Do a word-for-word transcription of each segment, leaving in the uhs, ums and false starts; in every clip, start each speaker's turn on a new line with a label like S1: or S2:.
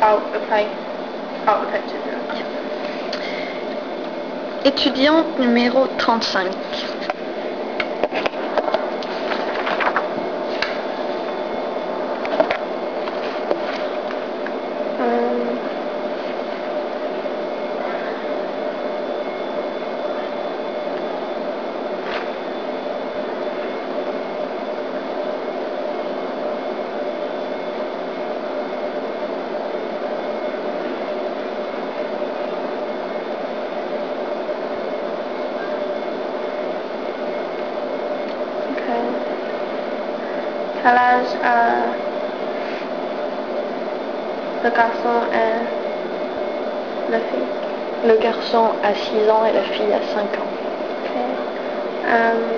S1: out the place, out the pictures. Yeah.
S2: Étudiante numéro trente-cinq.
S1: Um, okay. Quel âge a le garçon et la fille?
S2: Le garçon a six ans et la fille a cinq ans.
S1: Okay. Um,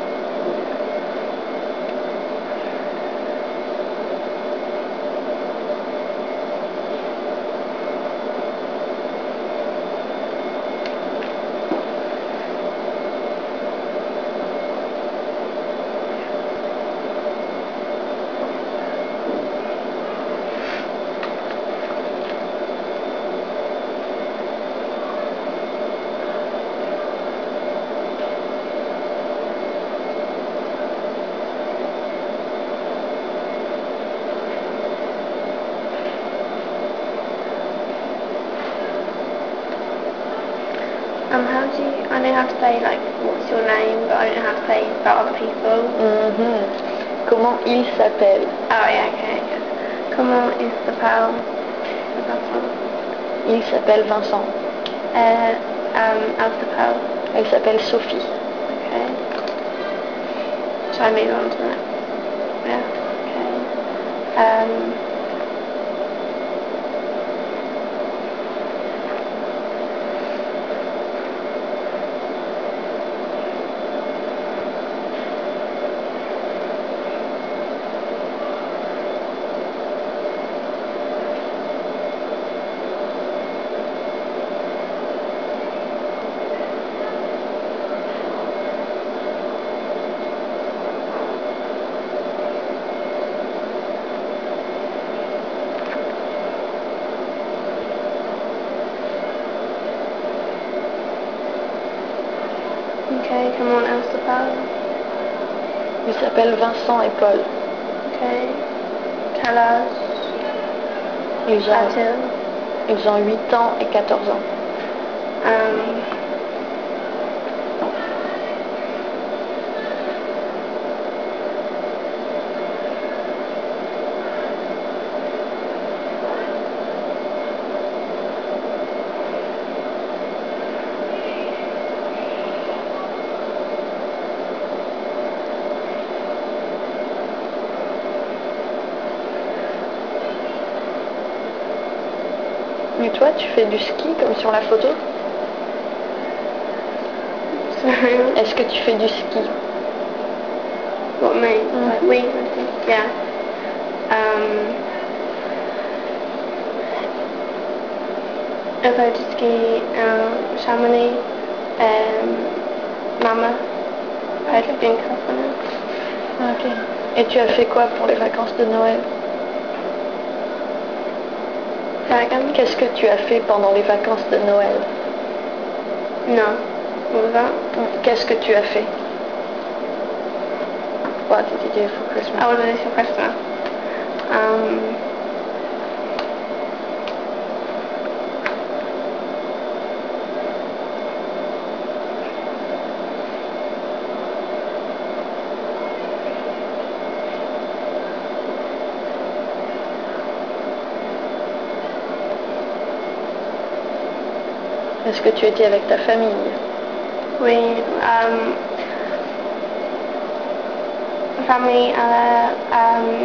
S1: Um, how do you, I know how to say like what's your name, but I don't know how to say about other people.
S2: Mm-hmm. Comment il s'appelle?
S1: Oh yeah, okay, good. Comment il s'appelle? The garçon.
S2: Il s'appelle Vincent.
S1: Uh, um, elle s'appelle?
S2: Elle s'appelle Sophie.
S1: Okay. Shall I move on to the next? Yeah, okay. Um, okay, comment elle s'appelle?
S2: Il s'appelle Vincent et Paul.
S1: Okay. Quel âge
S2: Ils ont,
S1: a-t-il?
S2: ils ont huit ans et quatorze ans.
S1: Um,
S2: Et toi, tu fais du ski comme sur la photo?
S1: sorry.
S2: Est-ce que tu fais du ski?
S1: What, me?
S2: Mm-hmm.
S1: Like we? Yeah. Um, I go to ski um, Chamonix, um, Mama, I've
S2: Okay.
S1: been California.
S2: Ok. Et tu as fait quoi pour les vacances de Noël?
S1: Dragon?
S2: Qu'est-ce que tu as fait pendant les vacances de Noël?
S1: No. What was that?
S2: Qu'est-ce que tu as fait? What did you do for Christmas?
S1: I was this for Christmas. Um,
S2: Est-ce que tu étais avec ta famille?
S1: we, um, family, uh, um,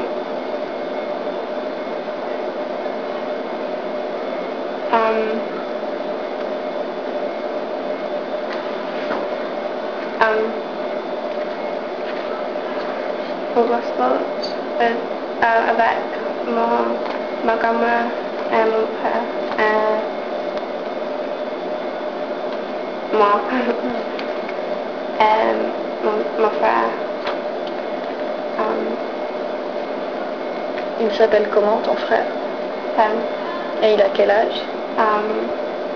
S1: um, um, au passeport, euh, euh, avec mon, ma grand-mère et mon père et moi et mon, mon frère. Um,
S2: Il s'appelle comment ton frère?
S1: Sam.
S2: Et il a quel âge?
S1: Um,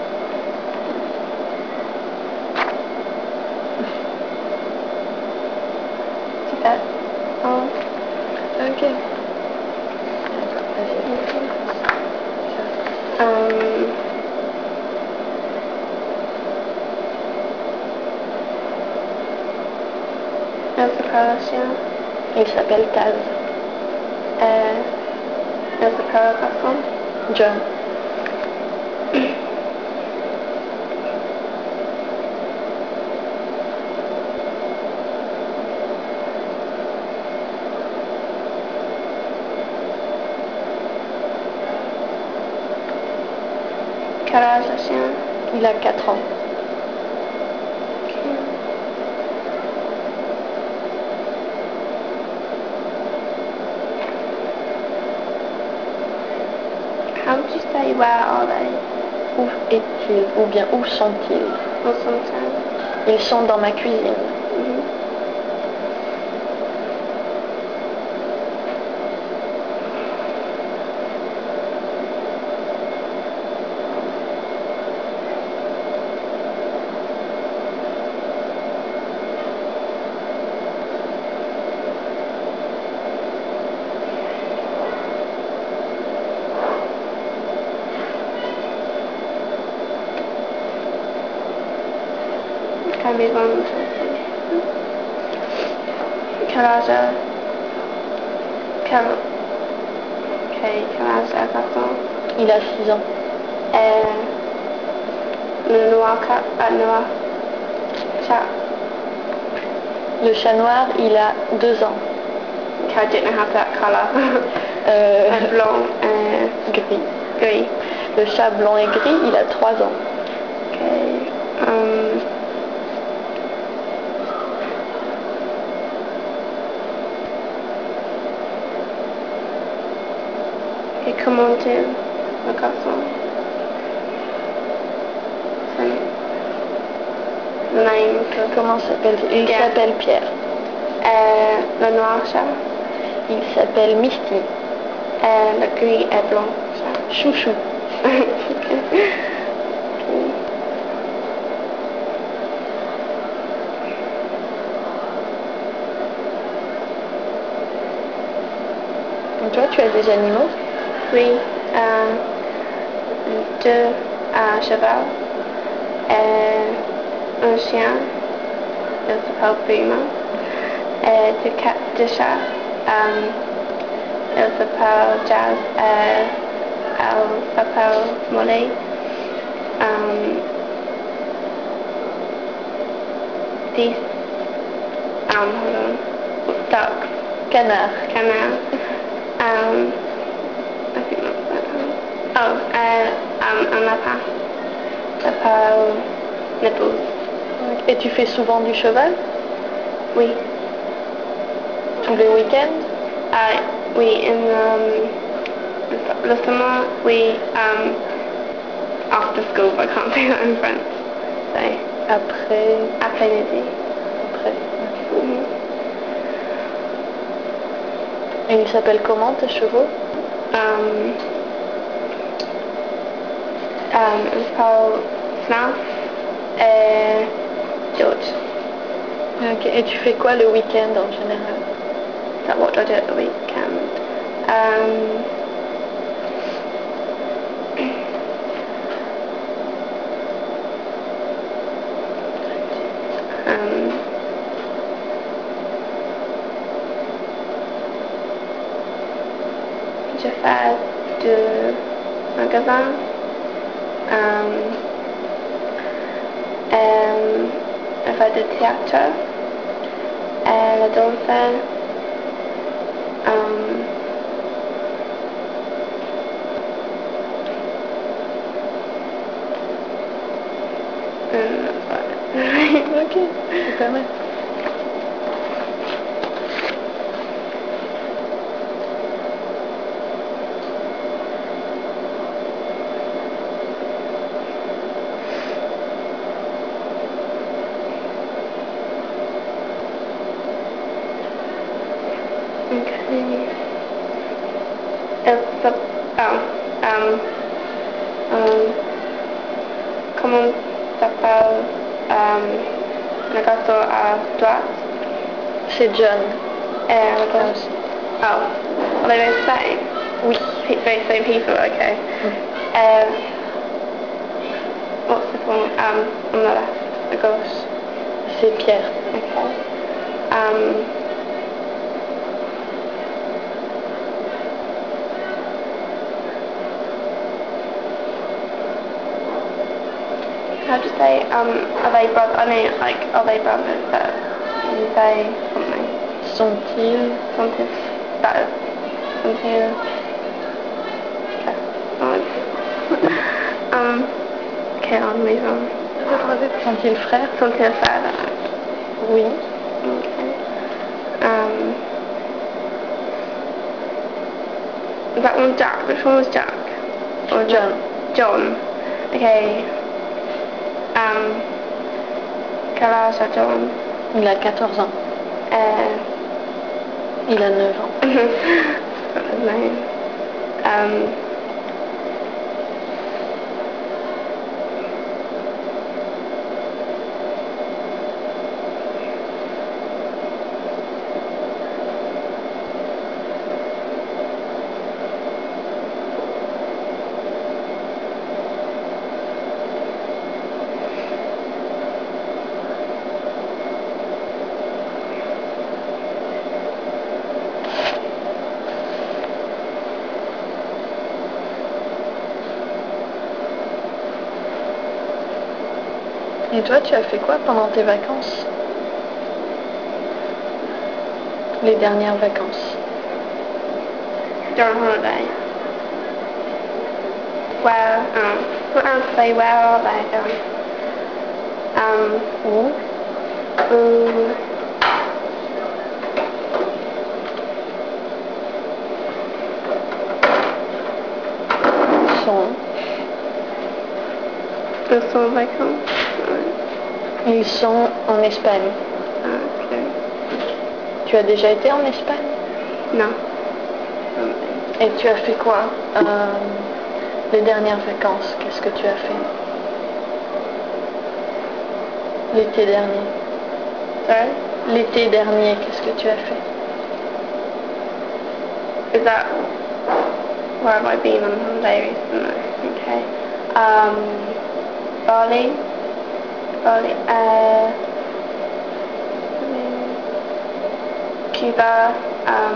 S1: dix-sept ans.
S2: Ok.
S1: Um, elle s'appelle chien.
S2: Il s'appelle Taz.
S1: Euh, elle s'appelle garçon.
S2: John.
S1: Quel âge le chien?
S2: Il a quatre ans.
S1: Okay. How would you say where are they?
S2: Où est-il? Ou bien où sont-ils?
S1: Or sometimes.
S2: Ils sont dans ma cuisine.
S1: Mhm. Can be one. Quel âge a... Quel... Ok, quel âge a garçon?
S2: Il a six ans.
S1: Euh, le noir cat, ah, noir chat.
S2: Le chat noir, il a deux ans.
S1: Okay, I don't know how to that colour.
S2: Euh,
S1: uh, blanc, uh,
S2: gris.
S1: gris.
S2: Le chat blanc et gris, il a trois ans.
S1: Okay. Um, et comment tu le garçon? Son le name.
S2: Comment s'appelle-t-il? Il
S1: Pierre.
S2: s'appelle Pierre.
S1: Euh, le noir chat.
S2: Il s'appelle Misty.
S1: Euh, le gris et blanc chat.
S2: Chouchou.
S1: Okay.
S2: Donc toi, tu as des animaux?
S1: Oui, euh, deux à cheval, et un chien, il s'appelle Puma, et deux, cat, deux chats, um, il s'appelle Jazz, et elle s'appelle Molly. Um, dix, um, hold on, ducks,
S2: Canard.
S1: canard, um, I think that's that. Oh, uh, um, un lapin s'appelle Nibbles.
S2: Et tu fais souvent du cheval?
S1: Oui.
S2: Tous les week-ends?
S1: Uh, we in um, le summer we um, after school. I can't say that in French. So
S2: Après.
S1: après-midi.
S2: Après.
S1: Mhm.
S2: Et ils s'appellent comment tes chevaux?
S1: Um, um, it was called Snuff et George.
S2: Ok. Et tu fais quoi le week-end en général?
S1: So what do I do at the weekend? Um, um, je fais du magasin. Um, um, je fais du théâtre. Et la danse. Um, and that's about it.
S2: Ok. C'est pas mal.
S1: Okay. It's a, oh, um, Euh, comment s'appelle um, le gâteau à droite?
S2: C'est John.
S1: Uh, what
S2: Ça
S1: else?
S2: aussi.
S1: Oh, are they both the same?
S2: Oui.
S1: Pe- Very same people, okay.
S2: Mm.
S1: Uh, what's the one um, on the left, the gauche?
S2: C'est Pierre.
S1: Okay. Um, how do you say, um, are they brothers? I know, like, are they brothers, but you say something.
S2: Sont-ils?
S1: Something, that, something, okay. um, okay, I'll move on.
S2: Sont-ils frères?
S1: Something further.
S2: Oui.
S1: Okay. Um, is that one Jack? Which one was Jack? Or was
S2: John.
S1: it John. Okay. Um, quel âge a John?
S2: Il a quatorze ans.
S1: Uh,
S2: Il a neuf ans.
S1: what's his name? Um,
S2: Et toi, tu as fait quoi pendant tes vacances? Les dernières vacances.
S1: during holiday. Where, um, what else say, where are they going? Um,
S2: Où?
S1: um,
S2: Sont.
S1: the sort they come?
S2: Ils sont en Espagne.
S1: Okay.
S2: Tu as déjà été en Espagne?
S1: No.
S2: Et tu as fait quoi euh, les dernières vacances? Qu'est-ce que tu as fait? L'été dernier.
S1: Sorry?
S2: L'été dernier, qu'est-ce que tu as fait?
S1: Is that where have I been on holiday recently? Okay. Um, Bali. Bali. Uh, Cuba. Um,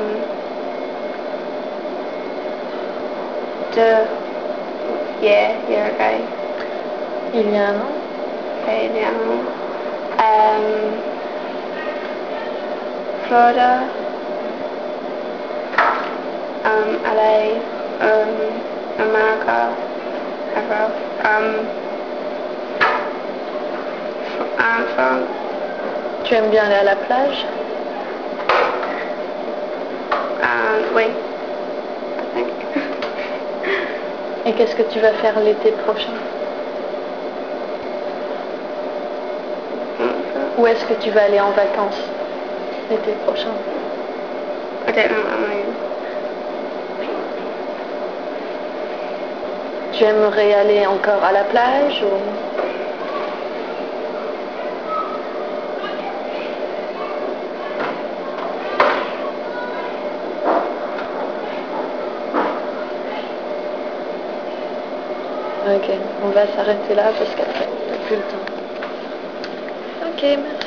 S1: the year, year ago.
S2: Il y a un an?
S1: Okay, yeah. Um, Florida. Um, L A. Um, America. Ever. Um, and France.
S2: Tu aimes bien aller à la plage?
S1: And wait, I think.
S2: Et qu'est-ce que tu vas faire l'été prochain? Où est-ce que tu vas aller en vacances l'été prochain?
S1: I don't know what I mean.
S2: Tu aimerais aller encore à la plage ou... Ok, on va s'arrêter là parce qu'après, t'as plus le temps. Ok, merci.